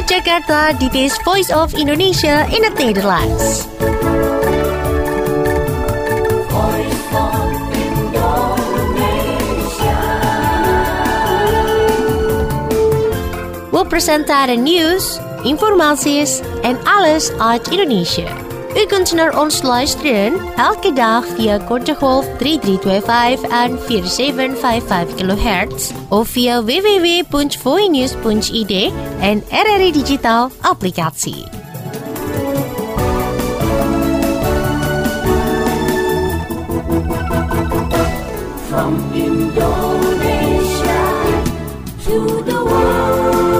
Vanuit Jakarta, dit is Voice of Indonesia in het Nederlands. We presenteren nieuws, informaties en alles uit Indonesië. U kunt naar ons luisteren elke dag via kortegolf 3325 en 4755 kHz of via www.voinews.id en RRI Digital applicatie. From Indonesia to the world.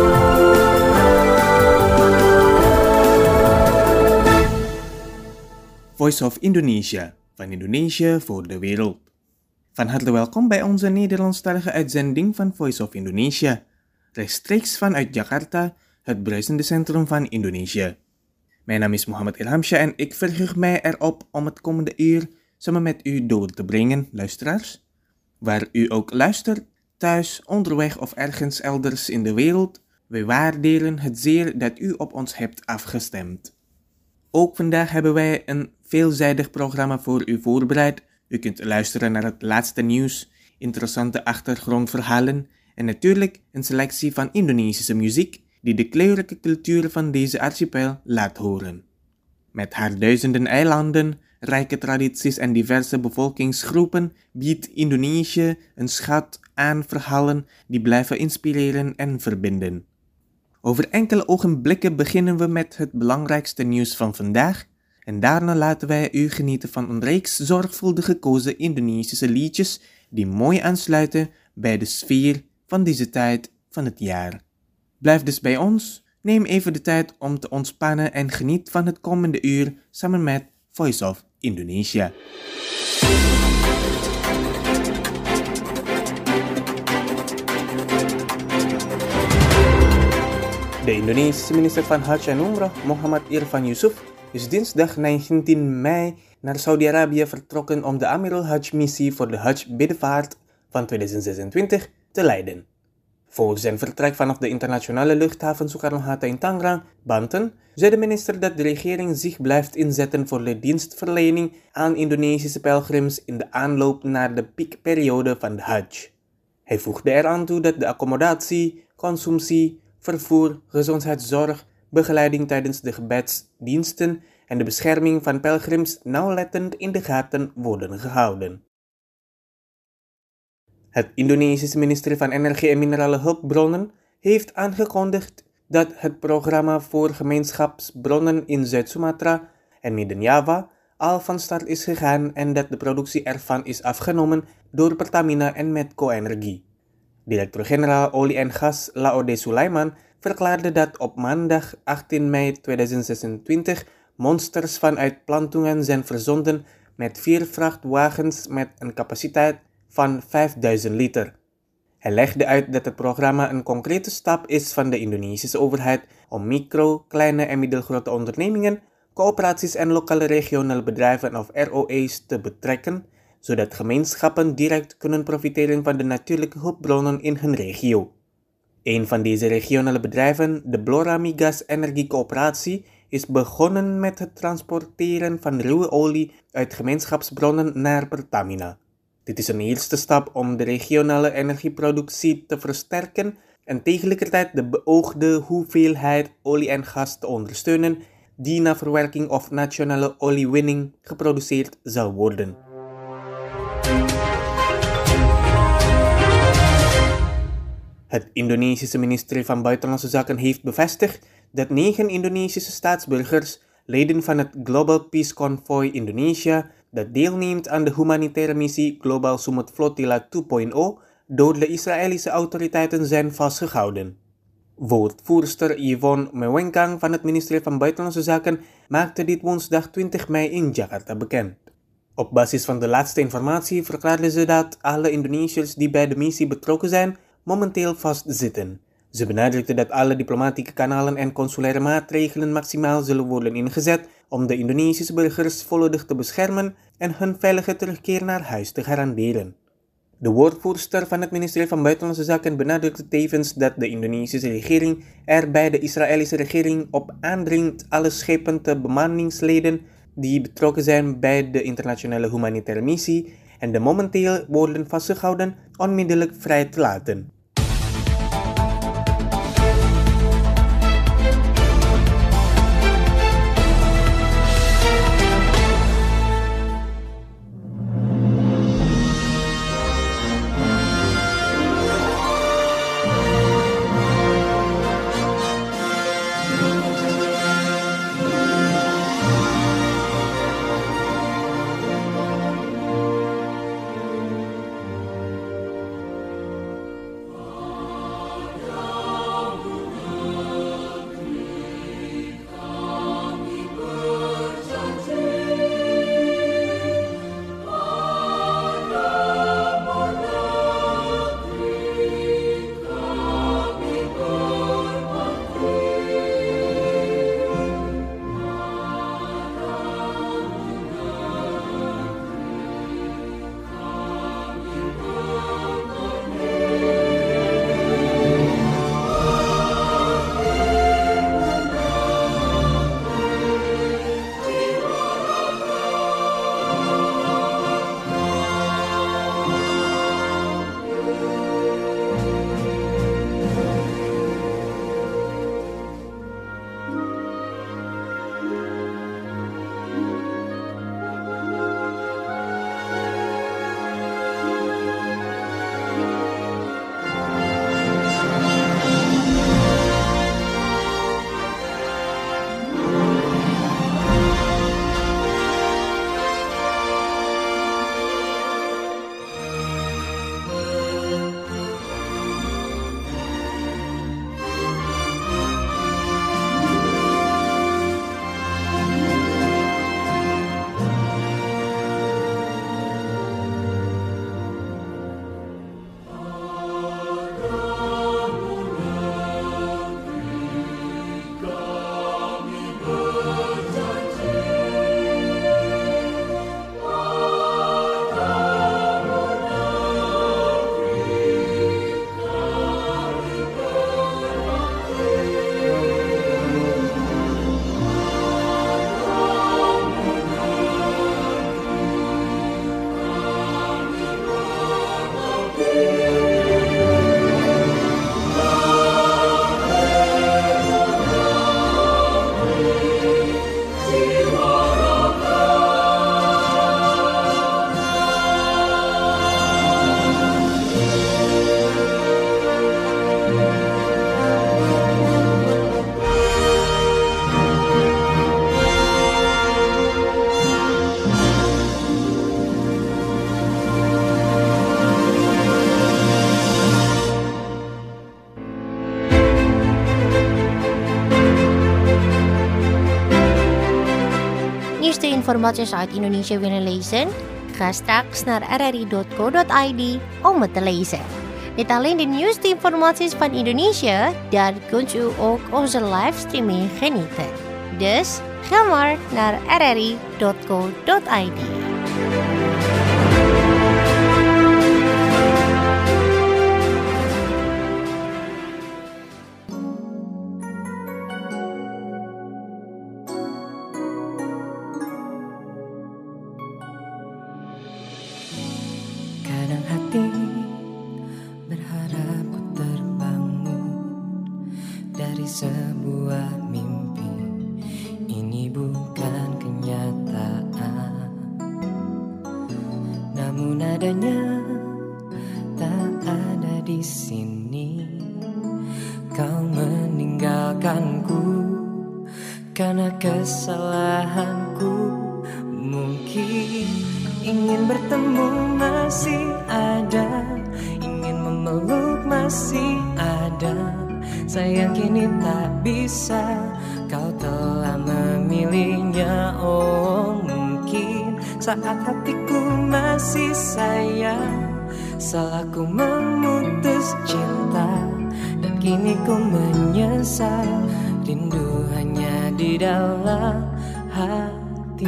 Voice of Indonesia, van Indonesië voor de wereld. Van harte welkom bij onze Nederlandstalige uitzending van Voice of Indonesia, rechtstreeks vanuit Jakarta, het bruisende centrum van Indonesië. Mijn naam is Muhammad Ilhamshah en ik verheug mij erop om het komende uur samen met u door te brengen, luisteraars. Waar u ook luistert, thuis, onderweg of ergens elders in de wereld, wij waarderen het zeer dat u op ons hebt afgestemd. Ook vandaag hebben wij een veelzijdig programma voor u voorbereid. U kunt luisteren naar het laatste nieuws, interessante achtergrondverhalen en natuurlijk een selectie van Indonesische muziek die de kleurrijke cultuur van deze archipel laat horen. Met haar duizenden eilanden, rijke tradities en diverse bevolkingsgroepen biedt Indonesië een schat aan verhalen die blijven inspireren en verbinden. Over enkele ogenblikken beginnen we met het belangrijkste nieuws van vandaag en daarna laten wij u genieten van een reeks zorgvuldig gekozen Indonesische liedjes die mooi aansluiten bij de sfeer van deze tijd van het jaar. Blijf dus bij ons, neem even de tijd om te ontspannen en geniet van het komende uur samen met Voice of Indonesia. De Indonesische minister van Hajj en Umrah, Muhammad Irfan Yusuf, is dinsdag 19 mei naar Saudi-Arabië vertrokken om de Amirul Hajj-missie voor de Hajj-bedevaart van 2026 te leiden. Voor zijn vertrek vanaf de internationale luchthaven Soekarno-Hatta in Tangerang, Banten, zei de minister dat de regering zich blijft inzetten voor de dienstverlening aan Indonesische pelgrims in de aanloop naar de piekperiode van de Hajj. Hij voegde eraan toe dat de accommodatie, consumptie, vervoer, gezondheidszorg, begeleiding tijdens de gebedsdiensten en de bescherming van pelgrims nauwlettend in de gaten worden gehouden. Het Indonesische ministerie van Energie en Minerale Hulpbronnen heeft aangekondigd dat het programma voor gemeenschapsbronnen in Zuid-Sumatra en Midden-Java al van start is gegaan en dat de productie ervan is afgenomen door Pertamina en Medco Energie. Directeur-generaal Olie en Gas Laode Sulaiman verklaarde dat op maandag 18 mei 2026 monsters vanuit Plantungan zijn verzonden met 4 vrachtwagens met een capaciteit van 5000 liter. Hij legde uit dat het programma een concrete stap is van de Indonesische overheid om micro, kleine en middelgrote ondernemingen, coöperaties en lokale regionale bedrijven of ROE's te betrekken, zodat gemeenschappen direct kunnen profiteren van de natuurlijke hulpbronnen in hun regio. Een van deze regionale bedrijven, de Blora Migas Energiecoöperatie, is begonnen met het transporteren van ruwe olie uit gemeenschapsbronnen naar Pertamina. Dit is een eerste stap om de regionale energieproductie te versterken en tegelijkertijd de beoogde hoeveelheid olie en gas te ondersteunen die na verwerking of nationale oliewinning geproduceerd zal worden. Het Indonesische ministerie van Buitenlandse Zaken heeft bevestigd dat 9 Indonesische staatsburgers, leden van het Global Peace Convoy Indonesia, dat deelneemt aan de humanitaire missie Global Summit Flotilla 2.0, door de Israëlische autoriteiten zijn vastgehouden. Woordvoerster Yvonne Mewenkang van het ministerie van Buitenlandse Zaken maakte dit woensdag 20 mei in Jakarta bekend. Op basis van de laatste informatie verklaarde ze dat alle Indonesiërs die bij de missie betrokken zijn, momenteel vastzitten. Ze benadrukte dat alle diplomatieke kanalen en consulaire maatregelen maximaal zullen worden ingezet om de Indonesische burgers volledig te beschermen en hun veilige terugkeer naar huis te garanderen. De woordvoerster van het ministerie van Buitenlandse Zaken benadrukte tevens dat de Indonesische regering er bij de Israëlische regering op aandringt alle schepen te bemanningsleden die betrokken zijn bij de internationale humanitaire missie en de momenteel worden vastgehouden onmiddellijk vrij te laten. Nieuwste informaties uit Indonesië willen lezen? Ga straks naar rri.co.id om het te lezen. Niet alleen de nieuwste informaties van Indonesië, dan kunt u ook onze livestreaming genieten. Dus ga maar naar rri.co.id. Kadang hati berharap ku terbangun dari sebuah mimpi. Ini bukan kenyataan, namun adanya tak ada di sini. Kau meninggalkanku karena kesalahanku. Mungkin ingin bertemu masih ada, ingin memeluk masih ada. Sayang kini tak bisa, kau telah memilihnya. Oh mungkin saat hatiku masih sayang, salahku memutus cinta. Dan kini ku menyesal, rindu hanya di dalam hati.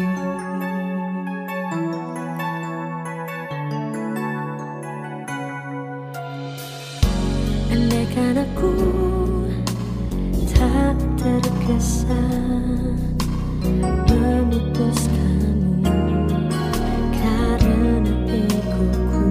Biarkan aku tak tergesa memutuskanmu karena egoku.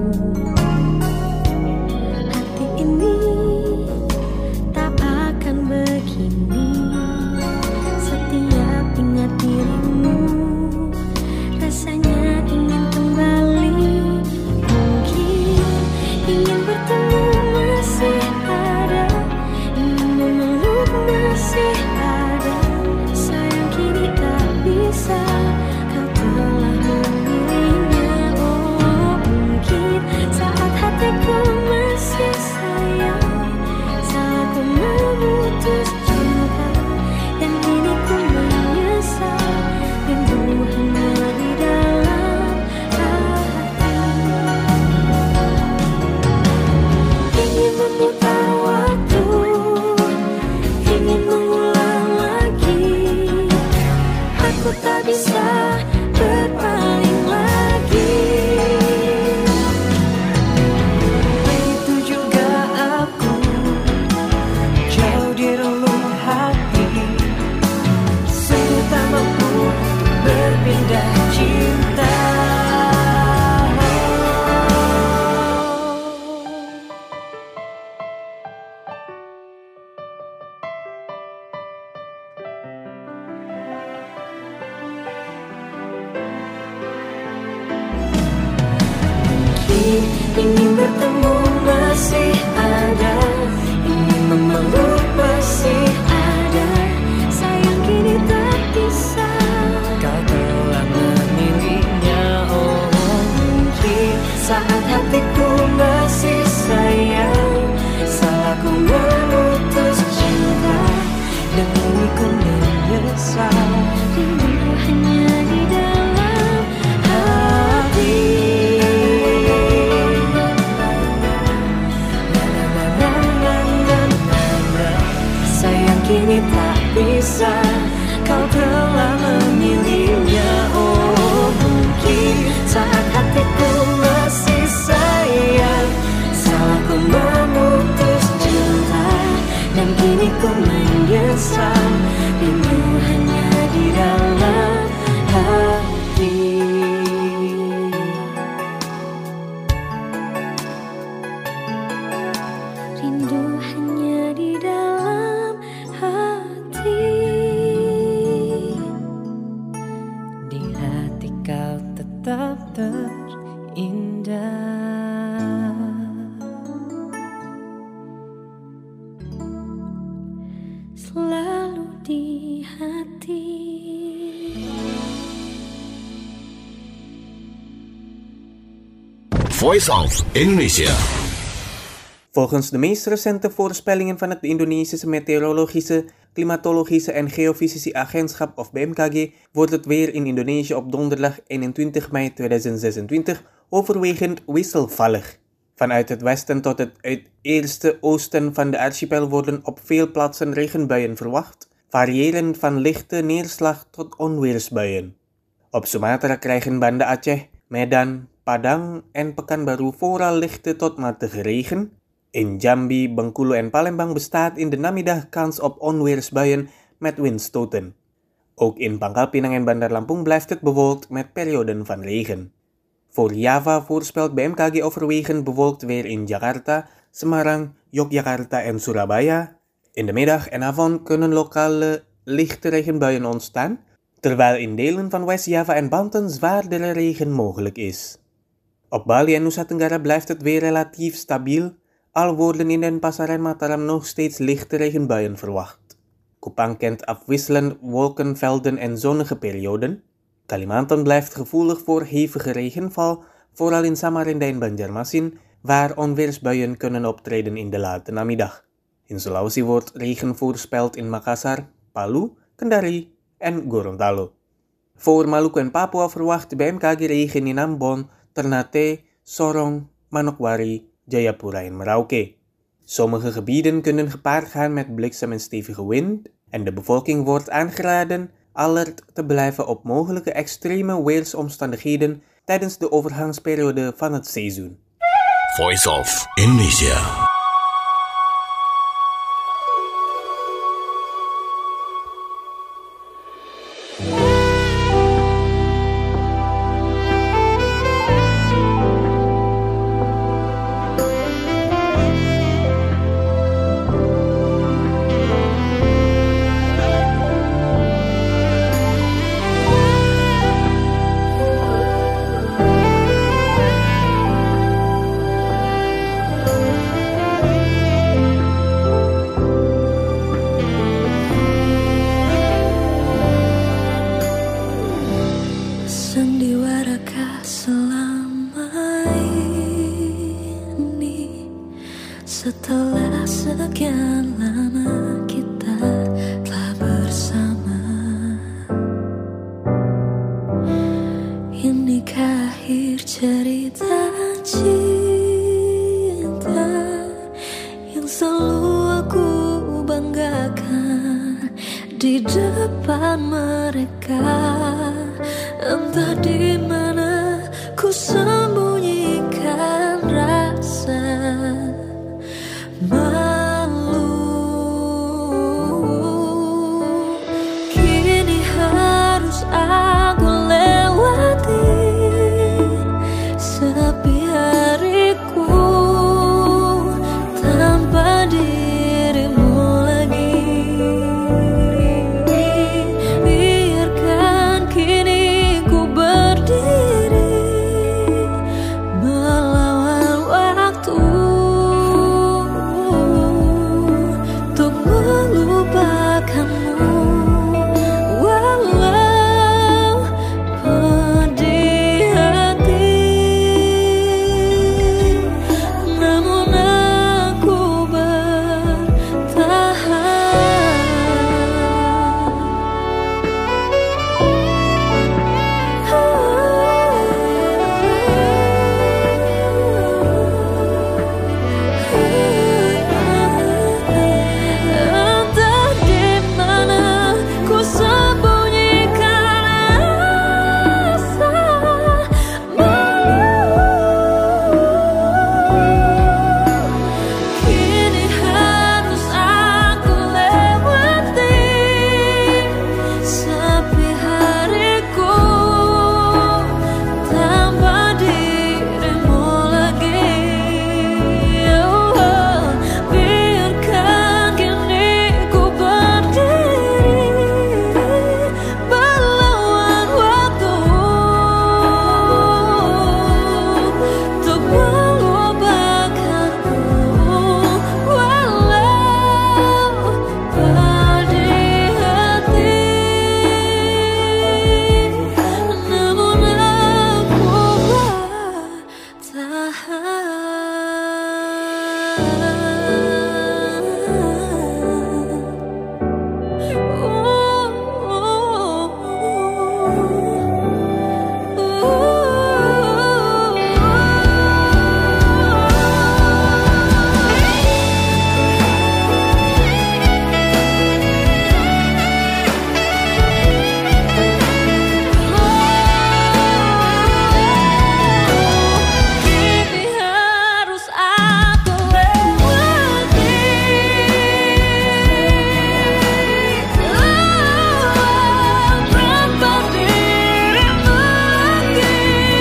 Hati ini tak akan begini. Setiap ingat dirimu, rasanya ingin kembali. Mungkin ingin bertemu masih ada, ingin memeluk masih ada. Sayang kini tak bisa, kau telah memilihnya. Oh, mungkin saat hatiku masih sayang, salahku memutus cinta, dan kini ku menyesal. Rindu hanya di dalam hati. Ingin memutar waktu, ingin mengulang lagi. Aku tak bisa berpaling lagi. Begitu juga aku, jauh di relung hati. Sungguh tak mampu berpindah cinta. Ingin bertemu masih ada, ingin memeluk masih ada. Sayang kini tak bisa, Kau telah memilihnya. Oh, mungkin saat hatiku masih sayang, salahku memutus cinta, dan kini ku menyesal. rindu hanya di dalam hati. Sayang kini tak bisa, kau telah memilihnya. Oh, mungkin saat hatiku masih sayang, salahku memutus cinta, dan kini ku menyesal. Rindu hanya di dalam hati. Rindu hanya di dalam hati. Di hati kau tetap terindah. Selalu di hati. Voice of Indonesia. Volgens de meest recente voorspellingen van het Indonesische Meteorologische, Klimatologische en Geofysische Agentschap of BMKG wordt het weer in Indonesië op donderdag 21 mei 2026 overwegend wisselvallig. Vanuit het westen tot het uiteerste oosten van de archipel worden op veel plaatsen regenbuien verwacht, variërend van lichte neerslag tot onweersbuien. Op Sumatra krijgen Banda Aceh, Medan, Padang en Pekanbaru vooral lichte tot matige regen. In Jambi, Bengkulu en Palembang bestaat in de namiddag kans op onweersbuien met windstoten. Ook in Pangkal Pinang en Bandar Lampung blijft het bewolkt met perioden van regen. Voor Java voorspelt BMKG overwegend bewolkt weer in Jakarta, Semarang, Yogyakarta en Surabaya. In de middag en avond kunnen lokale lichte regenbuien ontstaan, terwijl in delen van West-Java en Banten zwaardere regen mogelijk is. Op Bali en Nusa Tenggara blijft het weer relatief stabiel, al worden in Denpasar en Mataram nog steeds lichte regenbuien verwacht. Kupang kent afwisselend wolkenvelden en zonnige perioden. Kalimantan blijft gevoelig voor hevige regenval, vooral in Samarinda en Banjarmasin, waar onweersbuien kunnen optreden in de late namiddag. In Sulawesi wordt regen voorspeld in Makassar, Palu, Kendari en Gorontalo. Voor Maluku en Papua verwacht BMKG regen in Ambon, Ternate, Sorong, Manokwari, Jayapura en Merauke. Sommige gebieden kunnen gepaard gaan met bliksem en stevige wind en de bevolking wordt aangeraden alert te blijven op mogelijke extreme weersomstandigheden tijdens de overgangsperiode van het seizoen. Voice of Indonesia. sandiwarakah selama ini? Setelah sekian lama kita telah bersama, inikah akhir cerita cinta yang selalu aku banggakan di depan mereka? Entah di mana ku sembunyikan rasa malu. Kini harus aku lewati sepi hariku tanpa dirimu lagi. Biarkan kini ku berdiri melawan waktu untuk melupakanmu, walau pedih hati. Namun aku entah di mana ku sembunyikan rasa malu. Kini harus aku lewati sepi hariku tanpa dirimu lagi. Oh, biarkan kini ku berdiri melawan waktu untuk melupakanmu, walau pedih hati. Namun aku kini harus aku lewati tanpa dirimu lagi.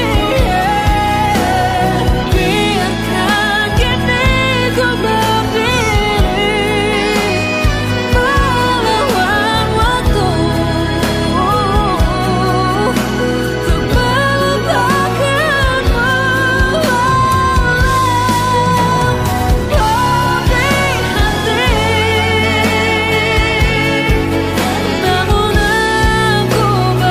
Biarkan kini ku berdiri melawan waktu untuk melupakanmu, pedih hati. Namun aku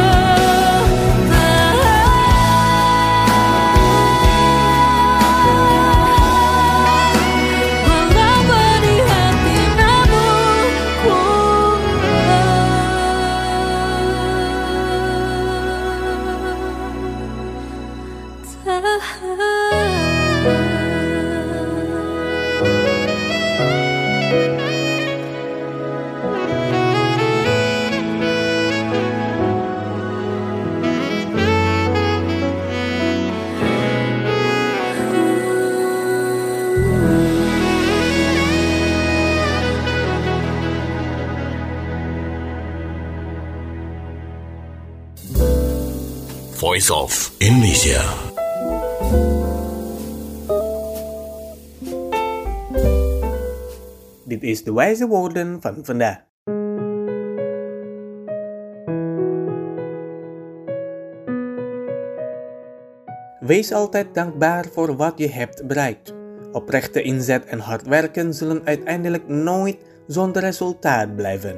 walau pedih hati, namun ku Voice of Indonesia. Dit is de wijze woorden van vandaag. Wees altijd dankbaar voor wat je hebt bereikt. Oprechte inzet en hard werken zullen uiteindelijk nooit zonder resultaat blijven.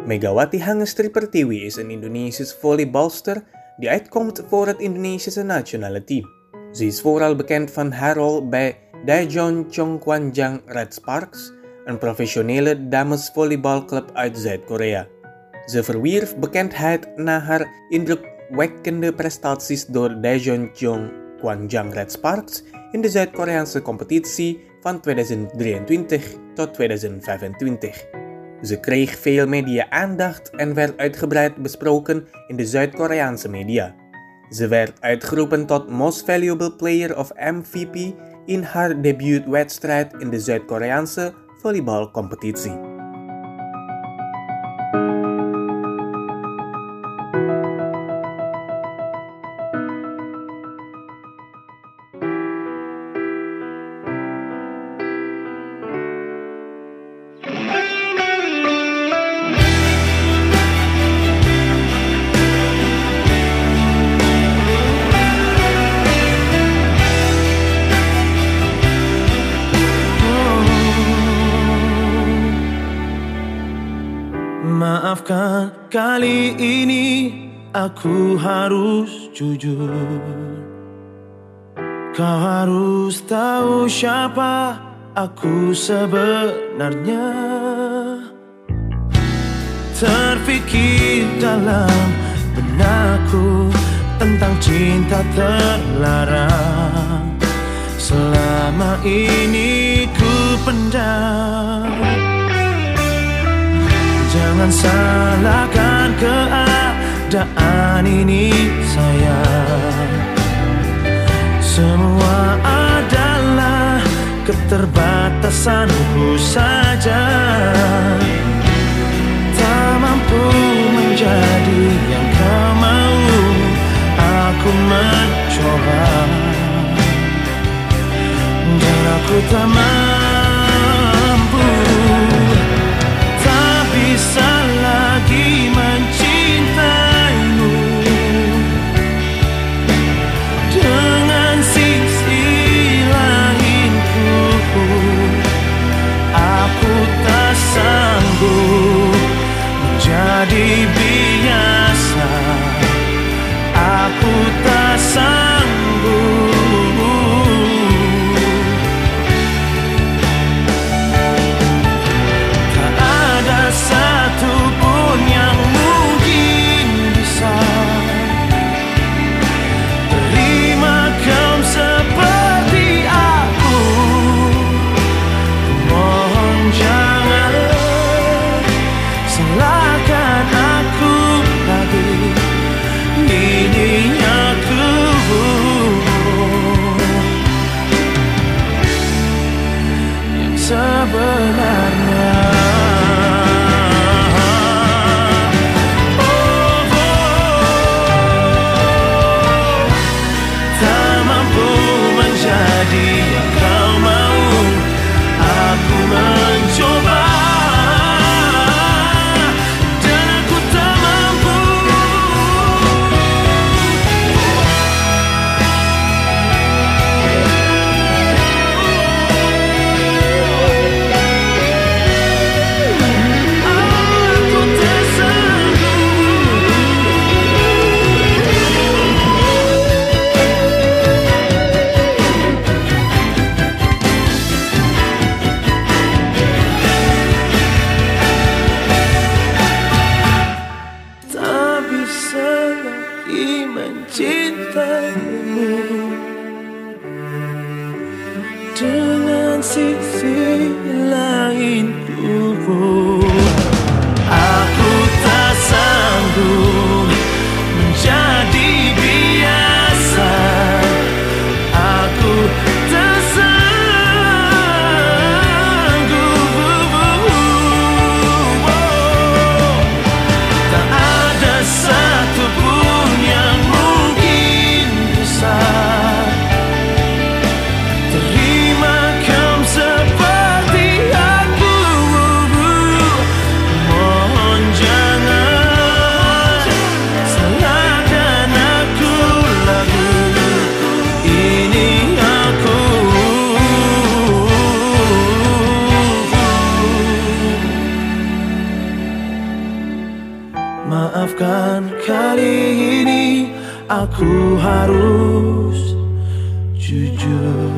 Megawati Hangestri Pertiwi is een Indonesische volleybalster die uitkomt voor het Indonesische nationale team. Ze is vooral bekend van haar rol bij Daejeon Cheongkwanjang Red Sparks, een professionele damesvolleybalclub uit Zuid-Korea. Ze verwierf bekendheid na haar indrukwekkende prestaties door Daejeon Cheongkwanjang Red Sparks in de Zuid-Koreaanse competitie van 2023 tot 2025. Ze kreeg veel media-aandacht en werd uitgebreid besproken in de Zuid-Koreaanse media. Ze werd uitgeroepen tot Most Valuable Player of MVP in haar debuutwedstrijd in de Zuid-Koreaanse volleybalcompetitie. Maafkan kali ini aku harus jujur. Kau harus tahu siapa aku sebenarnya. Terfikir dalam benakku tentang cinta terlarang. Selama ini ku pendam. Jangan salahkan keadaan ini sayang. Semua adalah keterbatasanku saja. Tak mampu menjadi yang kau mau. Aku mencoba dan aku tak mampu. Bisa lagi mencintaimu dengan sisi lainku. Aku tak sanggup Maafkan kali ini aku harus jujur.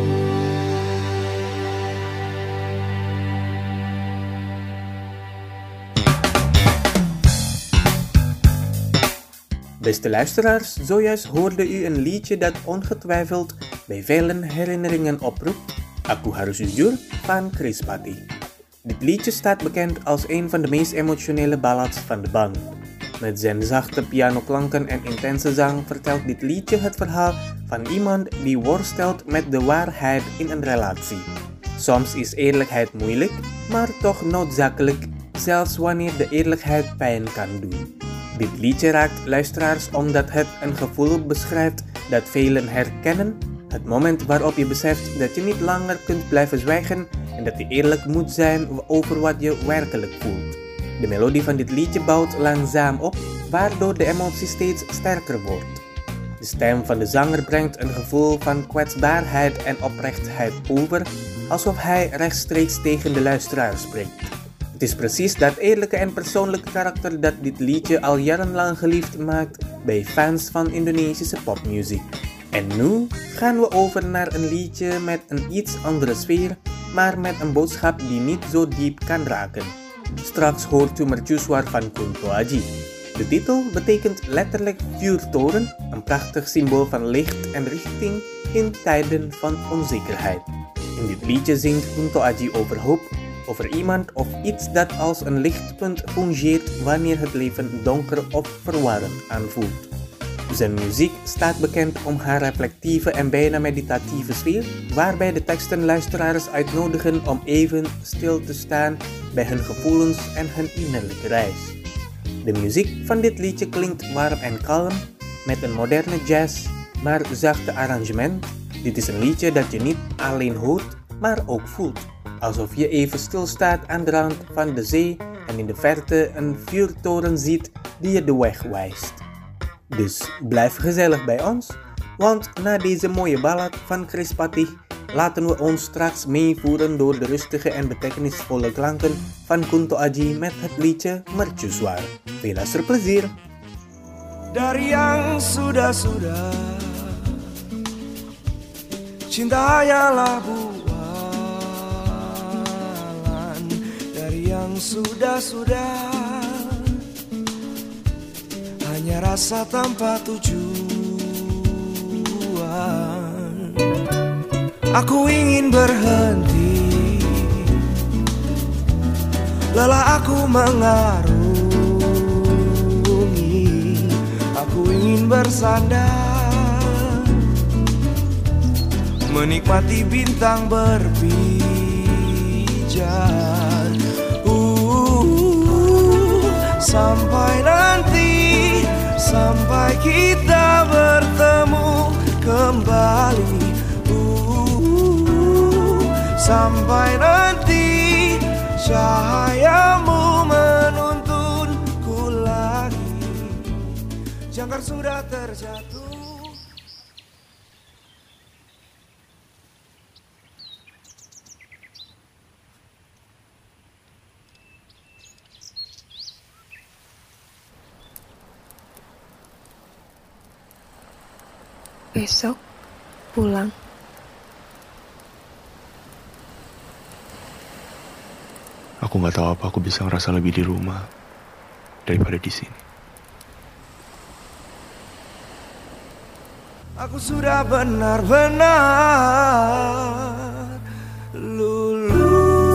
Beste luisteraars, zojuist hoorde u een liedje dat ongetwijfeld bij velen herinneringen oproept, Aku Harus Jujur van Chris Patti. Dit liedje staat bekend als een van de meest emotionele ballads van de band. Met zijn zachte pianoklanken en intense zang vertelt dit liedje het verhaal van iemand die worstelt met de waarheid in een relatie. Soms is eerlijkheid moeilijk, maar toch noodzakelijk, zelfs wanneer de eerlijkheid pijn kan doen. Dit liedje raakt luisteraars omdat het een gevoel beschrijft dat velen herkennen. Het moment waarop je beseft dat je niet langer kunt blijven zwijgen en dat je eerlijk moet zijn over wat je werkelijk voelt. De melodie van dit liedje bouwt langzaam op, waardoor de emotie steeds sterker wordt. De stem van de zanger brengt een gevoel van kwetsbaarheid en oprechtheid over, alsof hij rechtstreeks tegen de luisteraar spreekt. Het is precies dat eerlijke en persoonlijke karakter dat dit liedje al jarenlang geliefd maakt bij fans van Indonesische popmuziek. En nu gaan we over naar een liedje met een iets andere sfeer, maar met een boodschap die niet zo diep kan raken. Straks hoort u Mercusuar van Kunto Aji. De titel betekent letterlijk vuurtoren, een prachtig symbool van licht en richting in tijden van onzekerheid. In dit liedje zingt Kunto Aji over hoop, over iemand of iets dat als een lichtpunt fungeert wanneer het leven donker of verwarrend aanvoelt. Zijn muziek staat bekend om haar reflectieve en bijna meditatieve sfeer, waarbij de teksten luisteraars uitnodigen om even stil te staan bij hun gevoelens en hun innerlijke reis. De muziek van dit liedje klinkt warm en kalm, met een moderne jazz, maar zachte arrangement. Dit is een liedje dat je niet alleen hoort, maar ook voelt. Alsof je even stilstaat aan de rand van de zee en in de verte een vuurtoren ziet die je de weg wijst. Dus blijf gezellig bij ons, want na deze mooie ballad van Chris Patti laten we ons straks meevoeren door de rustige en betekenisvolle klanken van Kunto Aji met het liedje Mercusuar. Veel luisterplezier! Dari yang sudah-sudah, cinta hanyalah bualan. Dari yang sudah-sudah, hanya rasa tanpa tujuan. Aku ingin berhenti, lelah aku mengarungi. Aku ingin bersandar, menikmati bintang berpijar. Sampai nanti, sampai kita bertemu kembali. Sampai nanti cahayamu menuntunku lagi. Jangkar sudah terjatuh. Besok pulang. Aku nggak tahu apa aku bisa ngerasa lebih di rumah daripada di sini. Aku sudah benar-benar lulu.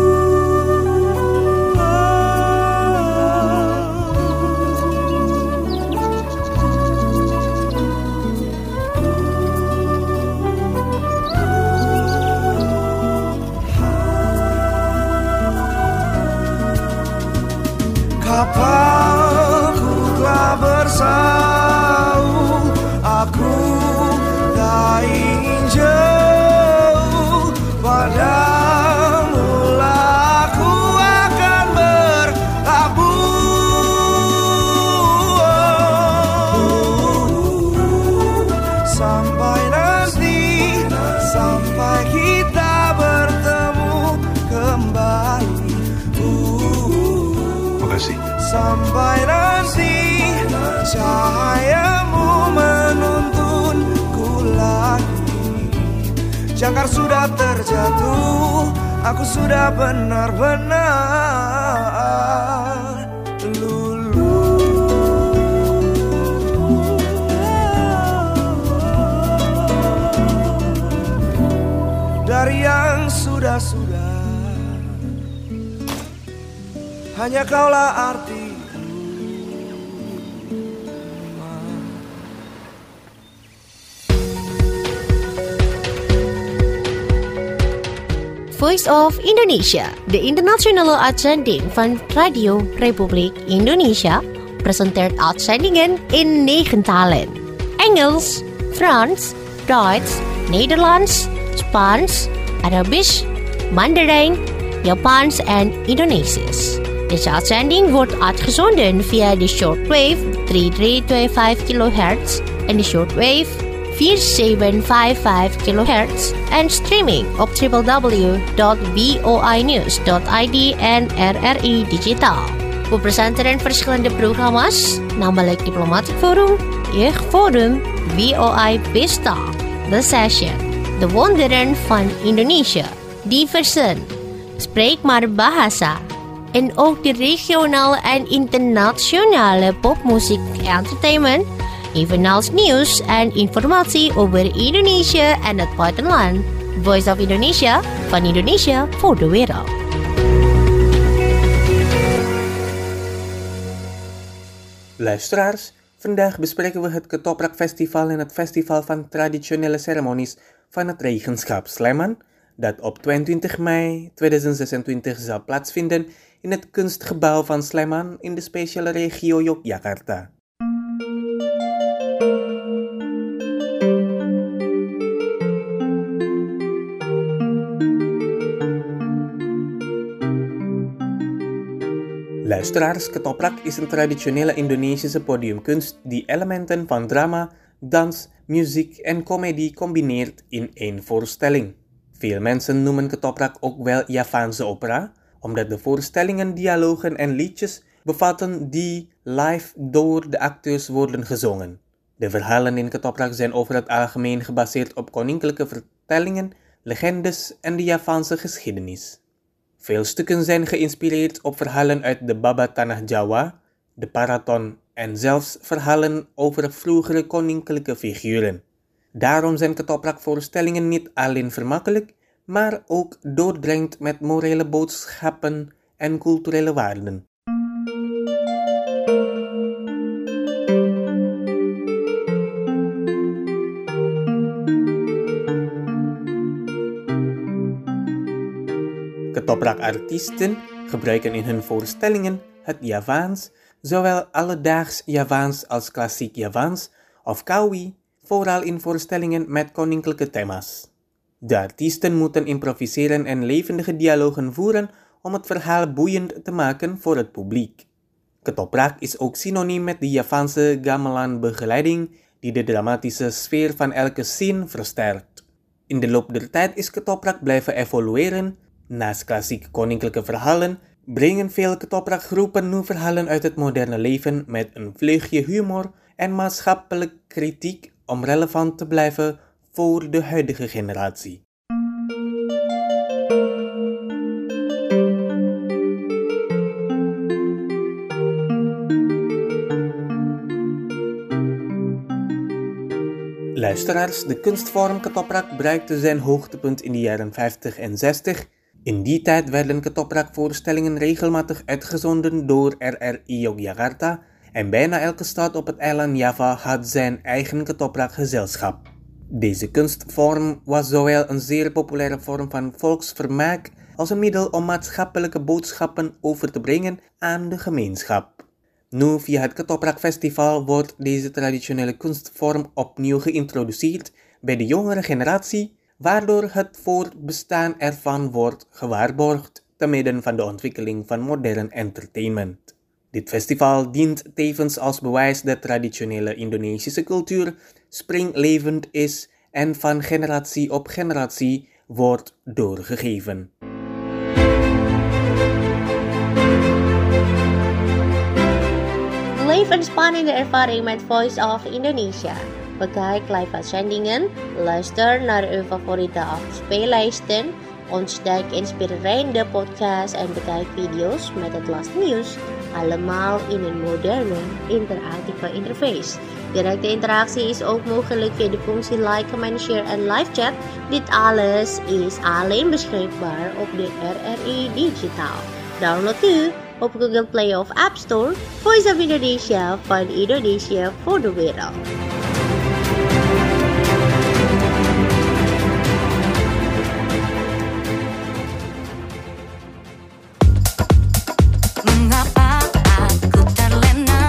Kapalku telah bersau, aku tak ingin jauh. Padamu lah aku akan berlabuh. Sampai nanti, sampai kita bertemu kembali. Makasih. sampai nanti cahayamu menuntunku lagi. Jangkar sudah terjatuh, aku sudah benar-benar lulu. Dari yang sudah-sudah, hanya kaulah artiku. Voice of Indonesia, de internationale uitzending van Radio Republiek Indonesia, presenteert uitzendingen in 9 talen. Engels, Frans, Duits, Nederlands, Spaans, Arabisch, Mandarijn, Japans en Indonesisch. Deze uitzending wordt uitgezonden via de shortwave 3325 kHz en de shortwave 4755 kHz en streaming op www.voinews.id en RRI Digitaal. We presenteren verschillende programma's, namelijk Diplomatic Forum, Jeugdforum, VOI Pesta, The Session, De Wonderen van Indonesië, Diversen, Spreek maar Bahasa, en ook de regionale en internationale popmuziek entertainment, evenals nieuws en informatie over Indonesië en het buitenland. Voice of Indonesia, van Indonesië voor de wereld. Luisteraars, vandaag bespreken we het Ketoprak Festival en het Festival van Traditionele Ceremonies van het Regenschap Sleman, dat op 22 mei 2026 zal plaatsvinden in het Kunstgebouw van Sleman in de speciale regio Yogyakarta. Luisteraars, Ketoprak is een traditionele Indonesische podiumkunst die elementen van drama, dans, muziek en comedie combineert in één voorstelling. Veel mensen noemen Ketoprak ook wel Javaanse opera, omdat de voorstellingen dialogen en liedjes bevatten die live door de acteurs worden gezongen. De verhalen in Ketoprak zijn over het algemeen gebaseerd op koninklijke vertellingen, legendes en de Javaanse geschiedenis. Veel stukken zijn geïnspireerd op verhalen uit de Baba Tanah Jawa, de Paraton en zelfs verhalen over vroegere koninklijke figuren. Daarom zijn Ketoprak-voorstellingen niet alleen vermakkelijk, maar ook doordrenkt met morele boodschappen en culturele waarden. Ketoprak-artiesten gebruiken in hun voorstellingen het Javaans, zowel alledaags Javaans als klassiek Javaans of Kawi, vooral in voorstellingen met koninklijke thema's. De artiesten moeten improviseren en levendige dialogen voeren om het verhaal boeiend te maken voor het publiek. Ketoprak is ook synoniem met de Javaanse gamelan-begeleiding die de dramatische sfeer van elke scene versterkt. In de loop der tijd is Ketoprak blijven evolueren. Naast klassieke koninklijke verhalen brengen veel Ketoprak-groepen nu verhalen uit het moderne leven met een vleugje humor en maatschappelijke kritiek om relevant te blijven voor de huidige generatie. Luisteraars, de kunstvorm Ketoprak bereikte zijn hoogtepunt in de jaren 50 en 60. In die tijd werden Ketoprak-voorstellingen regelmatig uitgezonden door RRI Yogyakarta en bijna elke stad op het eiland Java had zijn eigen Ketoprak-gezelschap. Deze kunstvorm was zowel een zeer populaire vorm van volksvermaak als een middel om maatschappelijke boodschappen over te brengen aan de gemeenschap. Nu, via het Ketoprak Festival wordt deze traditionele kunstvorm opnieuw geïntroduceerd bij de jongere generatie, waardoor het voortbestaan ervan wordt gewaarborgd te midden van de ontwikkeling van modern entertainment. Dit festival dient tevens als bewijs dat traditionele Indonesische cultuur springlevend is en van generatie op generatie wordt doorgegeven. Beleef en spannende ervaring met Voice of Indonesia. Bekijk live-uitzendingen, luister naar uw favoriete afspeellijsten, ontdek inspirerende podcasts en bekijk video's met het laatste nieuws. Allemaal in een moderne, interactieve interface. Directe interactie is ook mogelijk via de functie like, comment, share en live chat. Dit alles is alleen beschikbaar op de RRI Digitaal. Download nu op Google Play of App Store Voice of Indonesia van Indonesia voor de wereld. Mengapa aku terlena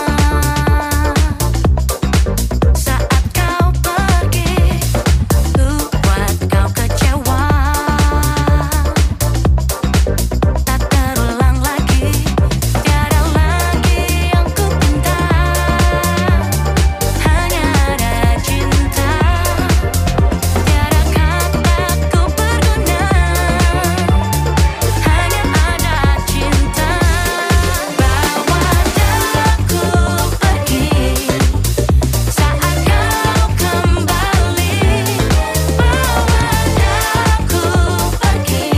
saat kau pergi, buat kau kecewa. Tak terulang lagi, tiada lagi yang ku pinta. Hanya ada cinta, tiada kataku berguna. Hanya ada cinta. Bawa daku pergi saat kau kembali. Bawa daku pergi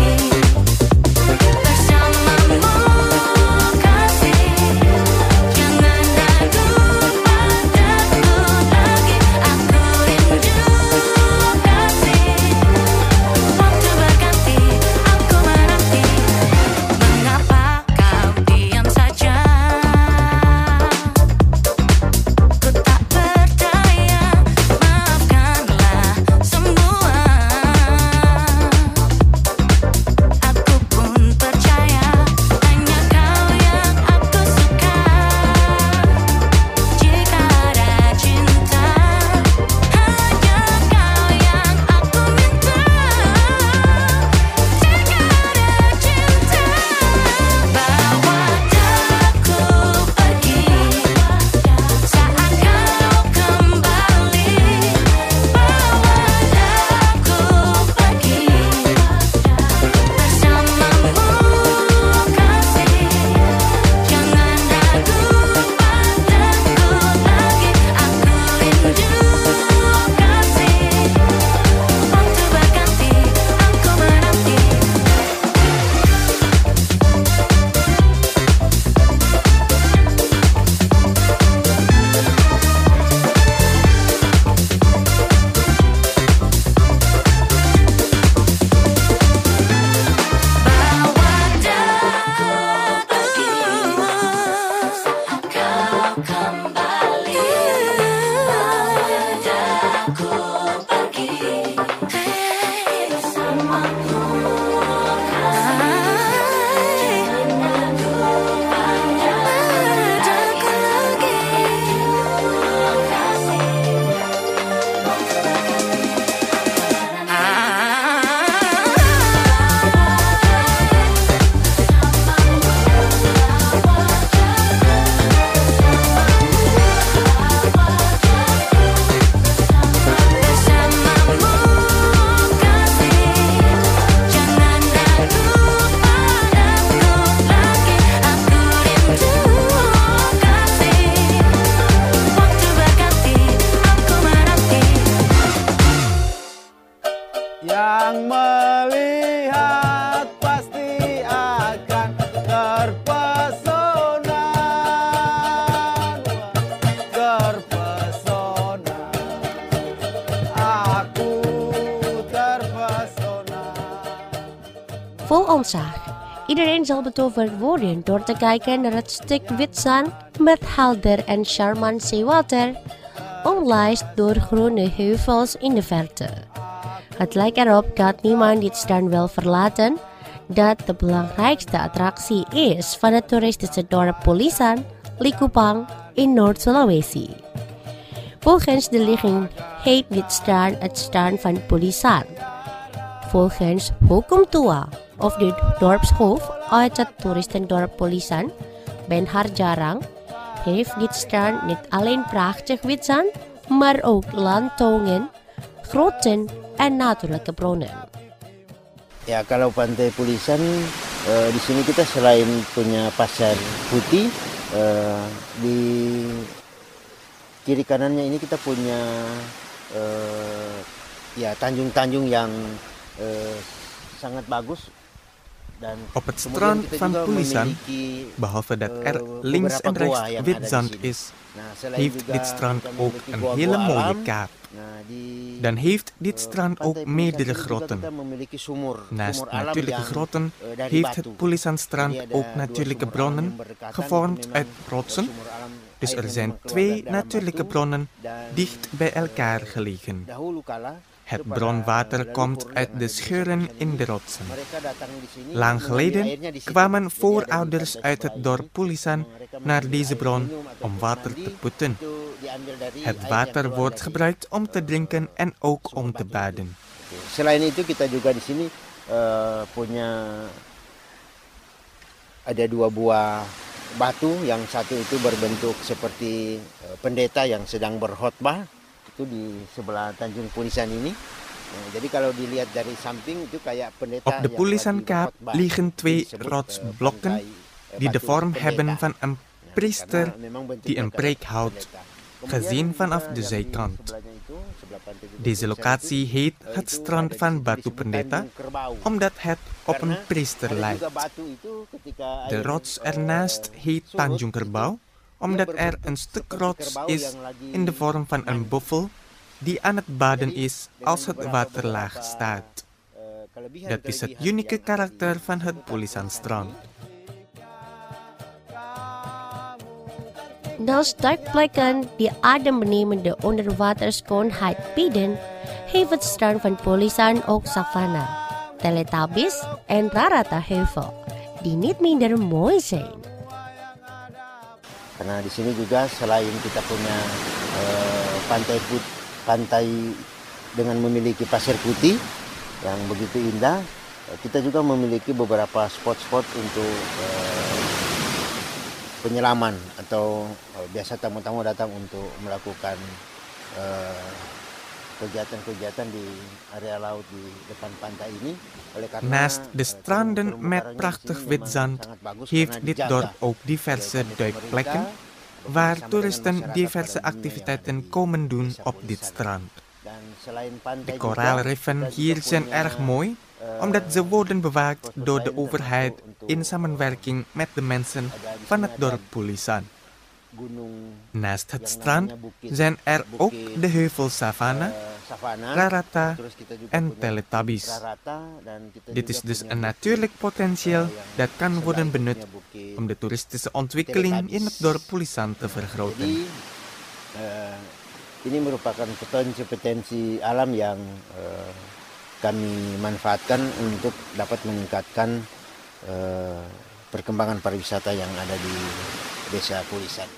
bersamamu kasih. Jangan ragu padaku lagi. Aku rindu kasih. Waktu berganti, aku menanti. Mengapa kau diam saja? Ku tak berdaya, maafkanlah semua. Aku pun percaya, hanya kau yang aku suka. Jika ada cinta, hanya kau yang aku minta. Jika ada cinta, bawa daku pergi saat kau kembali. Bawa daku pergi bersamamu kasih. Jangan ragu padaku lagi. Aku rindu kasih. Waktu berganti, aku menanti. Bawa daku pergi saat kau kembali. Bawa daku pergi bersamamu kasih. Jangan ragu padaku lagi. Kasih. Bersamamu kasih. Jangan ragu padaku lagi. Aku rindu kasih. Waktu berganti, aku menanti. Yang melihat pasti akan terpesona. Terpesona. Aku terpesona. Vol ontzag. Iedereen zal betoverd worden door te kijken naar het stuk Witzand met helder en charmant zeewater, omlijst door groene heuvels in de verte. Het lijkt erop dat niemand dit strand wil verlaten, dat de belangrijkste attractie is van het toeristische dorp Pulisan, Likupang in Noord-Sulawesi. Volgens de ligging heet dit strand het strand van Pulisan. Volgens Hukum Tua of de dorpshoofd uit het toeristendorp Pulisan, Ben Harjarang, heeft dit strand niet alleen prachtig wit zand, maar ook landtongen, grotten en natuurlijke bronnen. Ya kalau Pantai Pulisan di sini kita selain punya pasar putih, Di kiri kanannya ini kita punya ya tanjung-tanjung yang sangat bagus. Dan Op het kemudian strand kita van juga Pulisan, memiliki, behalve dat er links beberapa en goa rechts yang wit ada di zand sini. is, Nah, selain heeft juga dit strand kita ook memiliki een goa-goa hele mooie alam. kaap. Nah, di Dan heeft dit strand pantai ook Pulisan meerdere ini juga grotten. kita memiliki sumur Naast alam natuurlijke yang, grotten dari heeft batu. het Pulisanstrand Jadi ada ook dua natuurlijke sumur alam bronnen, yang berdekatan, gevormd itu uit memang, rotsen. sumur alam Dus er airnya zijn memang keluar twee dari dalam natuurlijke batu. bronnen Dan, dicht bij elkaar gelegen. dahulu kala Het itu pada bronwater leluhur komt yang uit ada de di desa scheuren Pulisan in ini, de rotsen. mereka datang di sini Lang mengambil geleden airnya di situ. kwamen Jadi ada di voorouders pantai uit het sebelah dorp ini, Pulisan mereka naar mengambil deze air bron minum atau om untuk water mandi, te putten. itu diambil dari Het air yang water keluar wordt dari, gebruikt om te drinken en ook sumur om te batu itu. baden. Selain itu kita juga di sini punya ada dua buah batu, yang satu itu berbentuk seperti pendeta yang sedang berkhotbah, itu di sebelah Tanjung Pulisan ini. Nah, jadi kalau dilihat dari samping itu kayak pendeta Op de yang Pulisankaap lagi berkhotbah. liggen Itu twee disebut, rotsblokken pantai, die de batu vorm pendeta. hebben van een Nah, priester karena memang bentuknya die een kayak preek houdt, pendeta. Kemudian gezien juga vanaf de yang di zijkant. sebelahnya itu, sebelah pantai Gunung Deze Pulisan locatie itu, heet het itu strand ada di van situ Batu disebut Pendeta, Tanjung Kerbau. omdat het op een Karena priester ada lijkt. juga batu itu ketika De air, rots ernaast heet surut, Tanjung itu Kerbau, omdat er een stuk rots is in de vorm van een buffel die aan het baden is als het water laag staat. Dat is het unieke karakter van het Pulisanstrand. Naast duikplekken die adembenemende onderwaterschoonheid bieden, heeft het strand van Pulisan ook savanna, Teletubbies en Rarata Heuvel, die niet minder mooi zijn. Karena di sini juga selain kita punya pantai dengan memiliki pasir putih yang begitu indah, kita juga memiliki beberapa spot-spot untuk penyelaman atau biasa tamu-tamu datang untuk melakukan kegiatan-kegiatan di area laut di depan pantai ini. Oleh karena Naast de stranden met prachtig wit zand heeft dit dorp ook diverse duikplekken waar toeristen diverse activiteiten komen doen op dit strand. De koraalriffen hier zijn erg mooi omdat ze worden bewaakt door de overheid in samenwerking met de mensen van het dorp Pulisan. Naast het strand zijn er ook de heuvels Savana, Rarata en Teletubbies. Dit is dus een natuurlijk potentieel dat kan worden benut om de toeristische ontwikkeling in het dorp Pulisan te vergroten. Ini merupakan potensi alam yang kami manfaatkan untuk dapat meningkatkan perkembangan pariwisata yang ada di Desa Pulisan.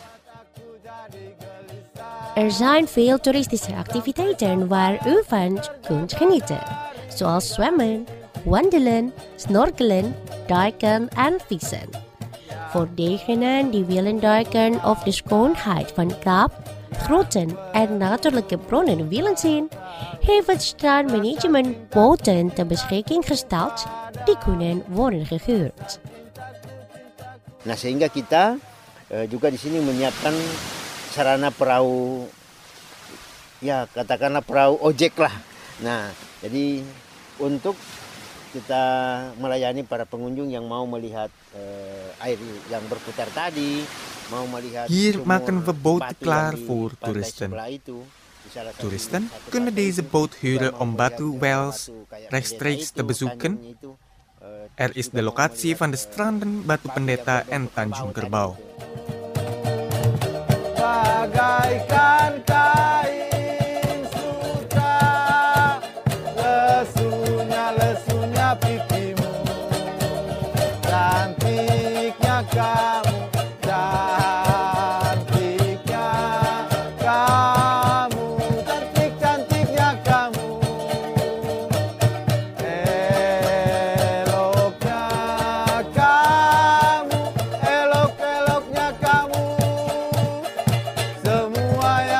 Er zijn veel toeristische activiteiten waar u van kunt genieten, zoals zwemmen, wandelen, snorkelen, duiken en vissen. Voor degenen die willen duiken of de schoonheid van kaap, grotten en natuurlijke bronnen willen zien, heeft het strandmanagement boten ter beschikking gesteld die kunnen worden gehuurd. Nah, sehingga kita juga di sini menyiapkan sarana perahu, ya katakanlah perahu ojek lah. Nah, jadi untuk kita melayani para pengunjung yang mau melihat air yang berputar tadi, mau melihat Hier sumur maken we boten batu klaar yang di voor pantai toeristen. sebelah itu. Di salah satu- Toeristen satu kunnen pantai deze itu boot juga huren mau om melihat, Batu Wells batu kayak rechtstreeks pendeta te itu, bezoeken. tanjungnya itu. Er is de locatie van de stranden Batu Pendeta en Tanjung Kerbau. Bagaikan kain sutra, lesunya pipimu, cantiknya kamu, cantiknya kamu, cantiknya kamu, eloknya kamu, eloknya kamu. Semua yang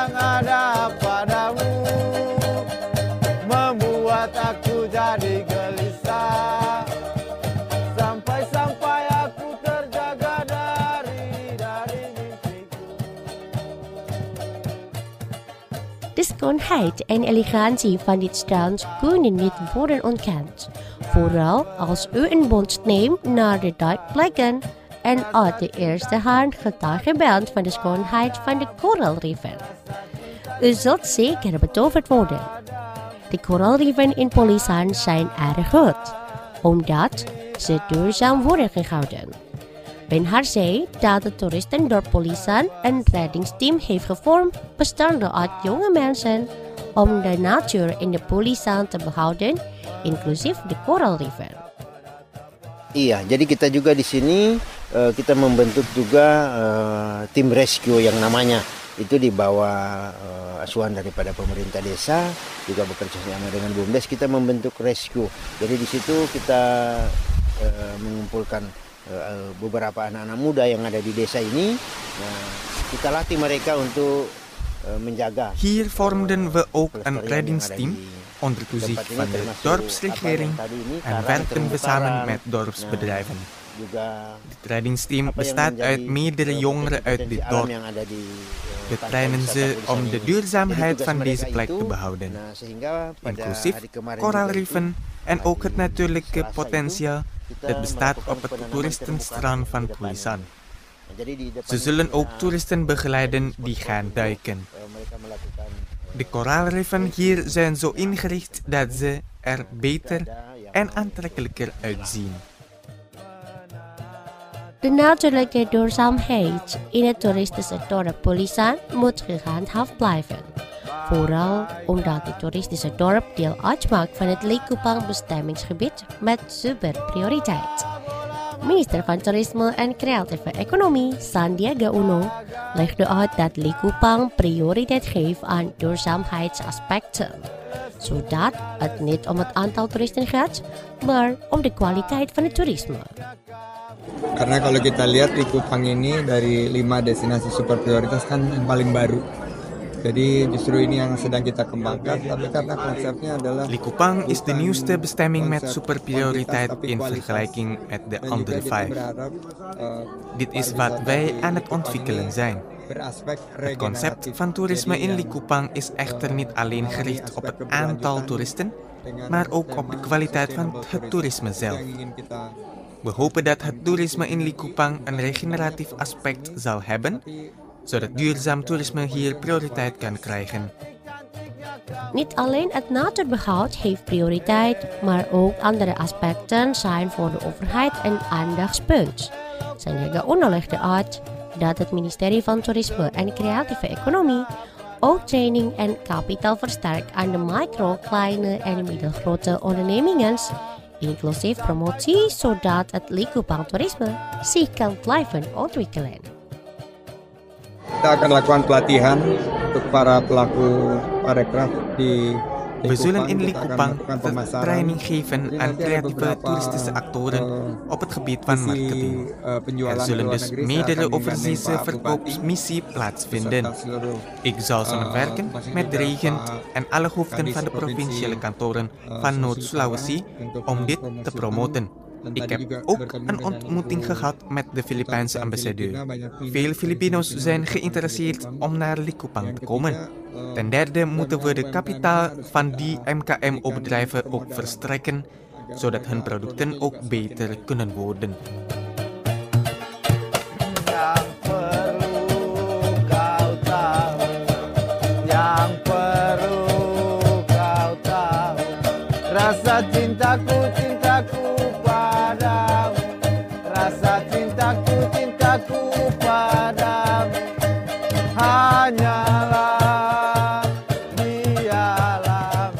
De schoonheid en elegantie van dit strand kunnen niet worden ontkend. Vooral als u een boot neemt naar de duikplekken en uit de eerste hand getuige bent van de schoonheid van de koraalriffen. U zult zeker betoverd worden. De koraalriffen in Polisan zijn erg goed, omdat ze duurzaam worden gehouden. Ben Har zei dat het toeristendorp Polisan een reddingsteam heeft gevormd bestaande uit jonge mensen om de natuur in de Polisan te behouden, inclusief de koraalriffen. Iya, jadi kita juga di sini kita membentuk juga tim rescue yang namanya itu di bawah asuhan daripada pemerintah desa, juga bekerja sama dengan BUMDes, kita membentuk rescue. Jadi di situ kita mengumpulkan beberapa anak-anak muda yang ada di desa ini. Nah, kita latih mereka untuk menjaga. Hier vormden we ook een reddingsteam onder toezicht van de dorpsregering en werken we samen met dorpsbedrijven. Dit reddingsteam bestaat uit meerdere jongeren uit dit dorp. We trainen ze om de duurzaamheid van deze plek te behouden, inclusief koraalriffen en ook het natuurlijke potentieel dat bestaat op het toeristenstrand van Polisan. Ze zullen ook toeristen begeleiden die gaan duiken. De koraalriffen hier zijn zo ingericht dat ze er beter en aantrekkelijker uitzien. De natuurlijke duurzaamheid in het toeristische dorp Polisan moet gehandhaafd blijven. Vooral omdat het toeristische dorp deel uitmaakt van het Likupang bestemmingsgebied met superprioriteit. Minister van Toerisme en Creatieve Economie Sandiaga Uno legde uit dat Likupang prioriteit geeft aan duurzaamheidsaspecten, zodat het niet om het aantal toeristen gaat, maar om de kwaliteit van het toerisme. Karena kalau kita lihat Likupang ini dari 5 destinasi super prioritas kan yang paling baru. Jadi justru ini yang sedang kita kembangkan, tapi karena konsepnya adalah Likupang is de nieuwste bestemming met superprioriteit in vergelijking met de andere 5. Dit is wat wij aan het ontwikkelen zijn. Het concept van toerisme in Likupang is echter niet alleen gericht op het aantal toeristen, maar ook op de kwaliteit van het toerisme zelf. We hopen dat het toerisme in Likupang een regeneratief aspect zal hebben, zodat duurzaam toerisme hier prioriteit kan krijgen. Niet alleen het natuurbehoud heeft prioriteit, maar ook andere aspecten zijn voor de overheid een aandachtspunt. Sandiaga Uno legde uit dat het ministerie van Toerisme en Creatieve Economie ook training en kapitaal versterkt aan de micro, kleine en middelgrote ondernemingen, inclusief promotie, zodat het Likupang toerisme zich kan blijven ontwikkelen. kita akan lakukan pelatihan untuk para pelaku parekraf di We zullen in Likupang training geven aan creatieve toeristische actoren op het gebied van marketing. Er zullen dus meerdere overzeese verkoopsmissie plaatsvinden. Ik zal samenwerken met de regent en alle hoofden van de provinciale kantoren van Noord-Sulawesi om dit te promoten. Ik heb ook een ontmoeting gehad met de Filipijnse ambassadeur. Veel Filipino's zijn geïnteresseerd om naar Likupang te komen. Ten derde moeten we de kapitaal van die MKMO-bedrijven ook verstrekken, zodat hun producten ook beter kunnen worden. Rasa cintaku, cintaku padamu. Rasa cintaku, cintaku padamu. Hanyalah di alam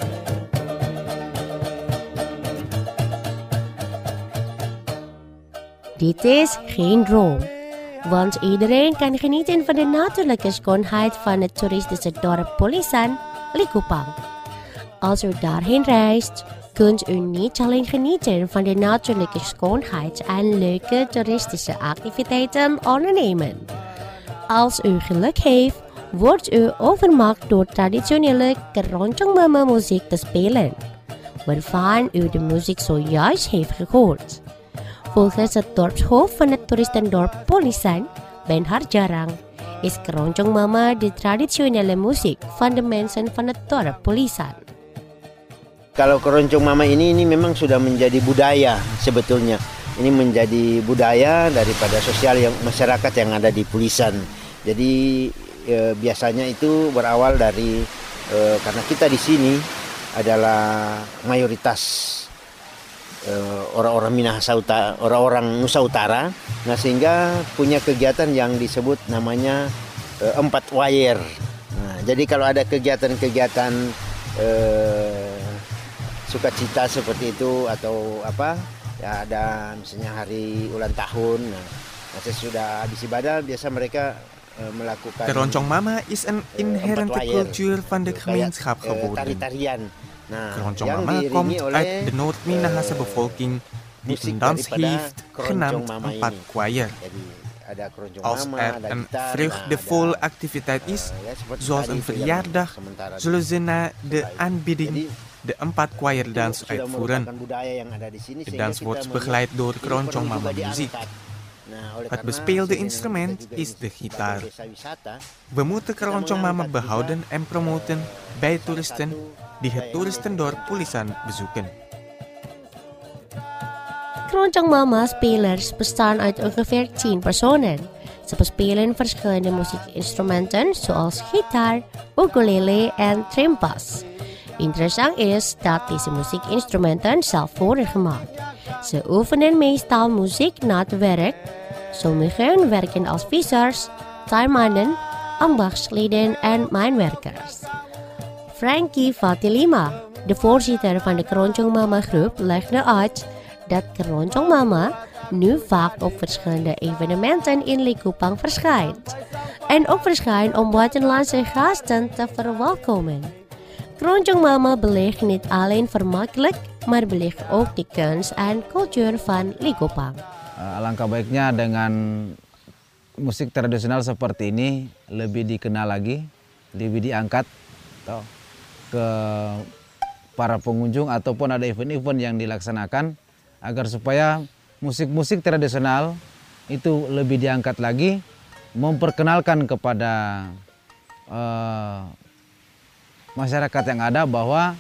Dit is geen droom, want iedereen kan genieten van de natuurlijke schoonheid van het toeristische dorp Polisan, Likupang. Als u daarheen reist, kunt u niet alleen genieten van de natuurlijke schoonheid en leuke toeristische activiteiten ondernemen. Als u geluk heeft, wordt u overmacht door traditionele keroncong mama muziek te spelen, waarvan u de muziek zojuist heeft gehoord. Volgens het dorpshoofd van het toeristendorp Polisan, Ben Har Jarang, is Keroncong Mama de traditionele muziek van de mensen van het dorp Pulisan. Kalau keroncong mama ini memang sudah menjadi budaya sebetulnya. Ini menjadi budaya daripada sosial yang masyarakat yang ada di Pulisan. Jadi biasanya itu berawal dari karena kita di sini adalah mayoritas orang-orang Minahasa Utara, orang-orang Nusa Utara. Nah, sehingga punya kegiatan yang disebut namanya 4 wayer. Nah, jadi kalau ada kegiatan-kegiatan sukacita seperti itu atau apa ya, ada misalnya hari ulang tahun. Nah, sesudah habis ibadah biasa mereka melakukan Keroncong Mama is een inherente cultuur van de gemeenschap geworden. tari-tarian. Nah, Keroncong yang Mama diiringi komt oleh, uit de Noord-Minahasa bevolking die een dans heeft genaamd Empat Choir. Jadi ada keroncong Als mama, er ada een gitar, vreugdevolle activiteit is, zoals een verjaardag, zullen ze na de aanbieding de Empat Choir dans uitvoeren. De dans wordt begeleid door Keroncong Mama muziek. Het bespeelde instrument is de gitaar. We moeten Keroncong Mama behouden en promoten bij toeristen die het toeristendorp Pulisan bezoeken. Keroncong Mama spelers bestaan uit ongeveer 10 personen. Ze bespelen verschillende muziekinstrumenten zoals gitaar, ukulele en trompas. Interessant is dat deze muziekinstrumenten zelf worden gemaakt. Ze oefenen meestal muziek na het werk. Sommigen werken als vissers, tuinmannen, ambachtsleden en mijnwerkers. Frankie Fatilima, de voorzitter van de Keroncong Mama groep, legde uit dat Keroncong Mama nu vaak op verschillende evenementen in Likupang verschijnt. En ook verschijnt om buitenlandse gasten te verwelkomen. Keroncong Mama belegt niet alleen vermakkelijk, maar belegt ook de kunst en cultuur van Likupang. Alangkah baiknya dengan musik tradisional seperti ini lebih dikenal lagi, lebih diangkat ke para pengunjung ataupun ada event-event yang dilaksanakan agar supaya musik-musik tradisional itu lebih diangkat lagi, memperkenalkan kepada masyarakat yang ada bahwa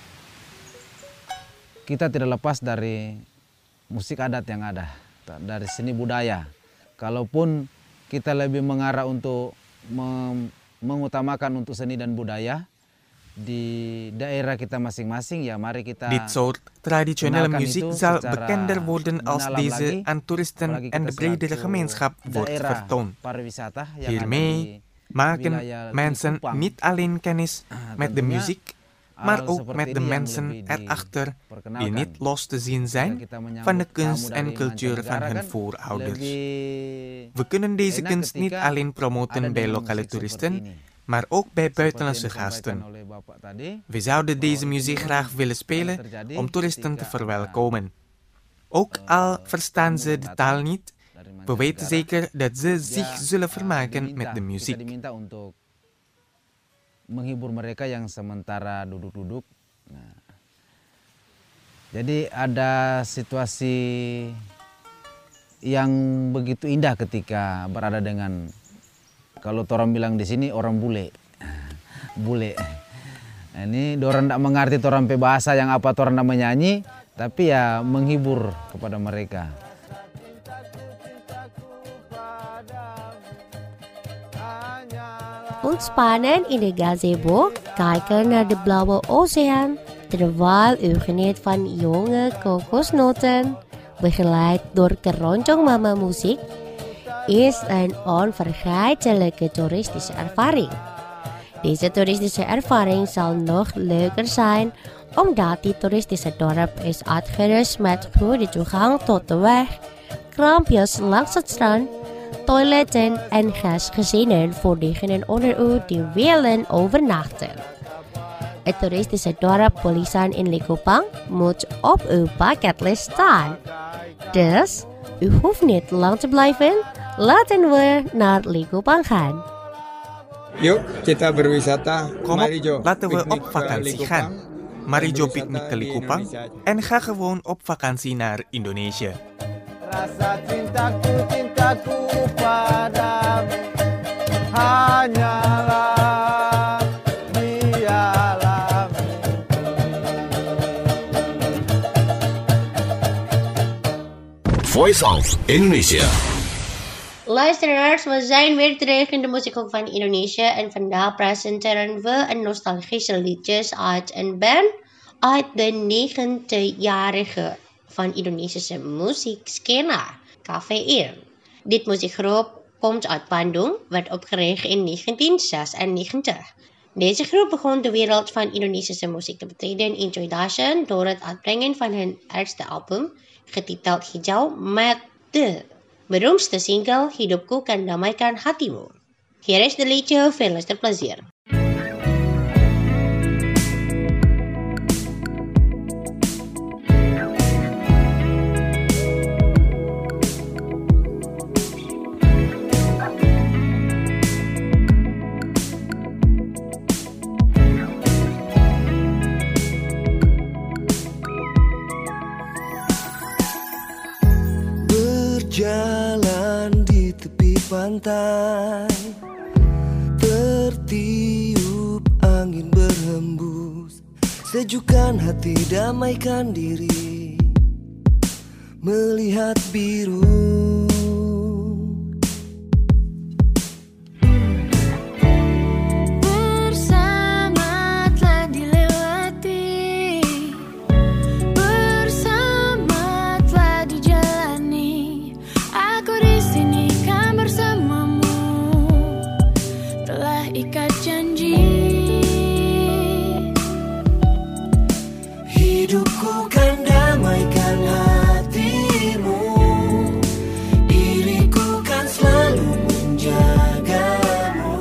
kita tidak lepas dari musik adat yang ada, dari seni budaya. Kalaupun kita lebih mengarah untuk mengutamakan untuk seni dan budaya di daerah kita masing-masing, ya mari kita Dit soort traditionele muziek zal bekender worden als deze aan toeristen en de bredere gemeenschap wordt vertoond. Hiermee maken mensen niet alleen kennis met de muziek, maar ook met de mensen erachter die niet los te zien zijn van de kunst en cultuur van hun voorouders. We kunnen deze kunst niet alleen promoten bij lokale toeristen, maar ook bij buitenlandse gasten. We zouden deze muziek graag willen spelen om toeristen te verwelkomen. Ook al verstaan ze de taal niet, we weten zeker dat ze zich zullen vermaken met de muziek. Menghibur mereka yang sementara duduk-duduk. Nah, jadi ada situasi yang begitu indah ketika berada dengan, kalau orang bilang di sini orang bule. Bule. Nah, ini orang tidak mengerti orang pe bahasa yang apa orang tidak menyanyi, tapi ya menghibur kepada mereka. Ontspannen in de gazebo, kijken naar de blauwe oceaan, terwijl u geniet van jonge kokosnoten, begeleid door Keroncong Mama muziek, is een onvergetelijke toeristische ervaring. Deze toeristische ervaring zal nog leuker zijn, omdat dit toeristische dorp is uitgerust met goede toegang tot de weg, kraampjes langs het strand, toiletten en gastgezinnen voor diegenen onder u die willen overnachten. Het toeristische dorp Pulisan in Likupang moet op uw bucketlist staan. Dus, u hoeft niet lang te blijven. Laten we naar Likupang gaan. Yuk kita berwisata. Kom Mari op, Jo, laten we piknik op ke vakantie Likupang. gaan. Mari Jo piknik ke Berwisata di Likupang Indonesia. en ga gewoon op vakantie naar Indonesië. Rasa cintaku, cintaku padamu. hanyalah di alam Voice of Indonesia. Luisteraars, we zijn weer terug in de Muziekhoek van Indonesië en vandaag presenteren we een nostalgische liedjes uit een band uit de 90-jarige van Indonesische muziekscena, Café1. Dit muziekgroep komt uit Bandung, werd opgericht in 1996. Deze groep begon de wereld van Indonesische muziek te betreden in 2000 door het uitbrengen van hun eerste album, getiteld Hijau, met de beroemdste single Hidupku Kan Damaikan Hatimu. Hier is de liedje, veel luisterplezier. Berjalan di tepi pantai, tertiup angin berhembus, sejukkan hati damaikan diri, melihat biru. Bersama telah dilewati, bersama telah dijalani. Aku di sini kan bersamamu, telah ikat janji. Hidupku kan damaikan hatimu, diriku kan selalu menjagamu.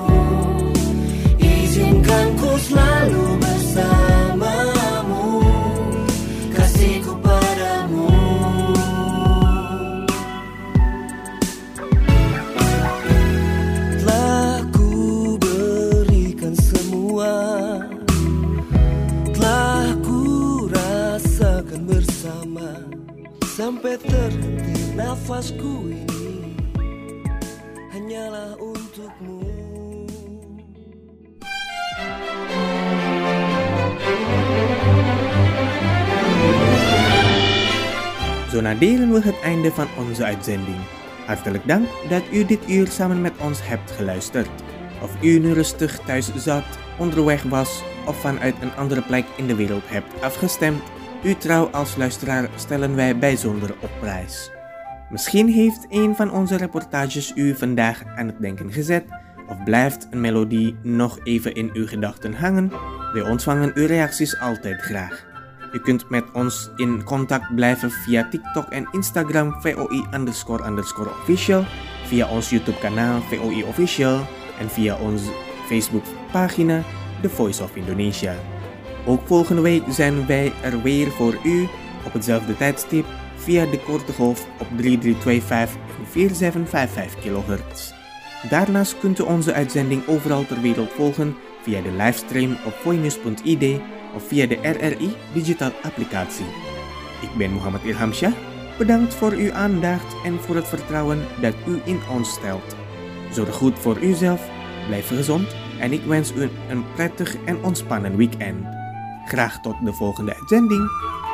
Izinkan ku selalu bersamamu, kasihku padamu. Telah ku berikan semua, telah ku rasakan bersama, sampai terhenti nafasku ini hanyalah untukmu. Zo naderen we het einde van onze uitzending. Hartelijk dank dat u dit uur samen met ons hebt geluisterd. Of u nu rustig thuis zat, onderweg was of vanuit een andere plek in de wereld hebt afgestemd, uw trouw als luisteraar stellen wij bijzonder op prijs. Misschien heeft een van onze reportages u vandaag aan het denken gezet, of blijft een melodie nog even in uw gedachten hangen. Wij ontvangen uw reacties altijd graag. U kunt met ons in contact blijven via TikTok en Instagram VOI__official, via ons YouTube kanaal VOI Official en via onze Facebook pagina The Voice of Indonesia. Ook volgende week zijn wij er weer voor u op hetzelfde tijdstip via de korte golf op 3325 en 4755 kHz. Daarnaast kunt u onze uitzending overal ter wereld volgen via de livestream op voinews.id of via de RRI Digital applicatie. Ik ben Muhammad Ilhamsyah. Bedankt voor uw aandacht en voor het vertrouwen dat u in ons stelt. Zorg goed voor uzelf, blijf gezond en ik wens u een prettig en ontspannen weekend. Graag tot de volgende uitzending.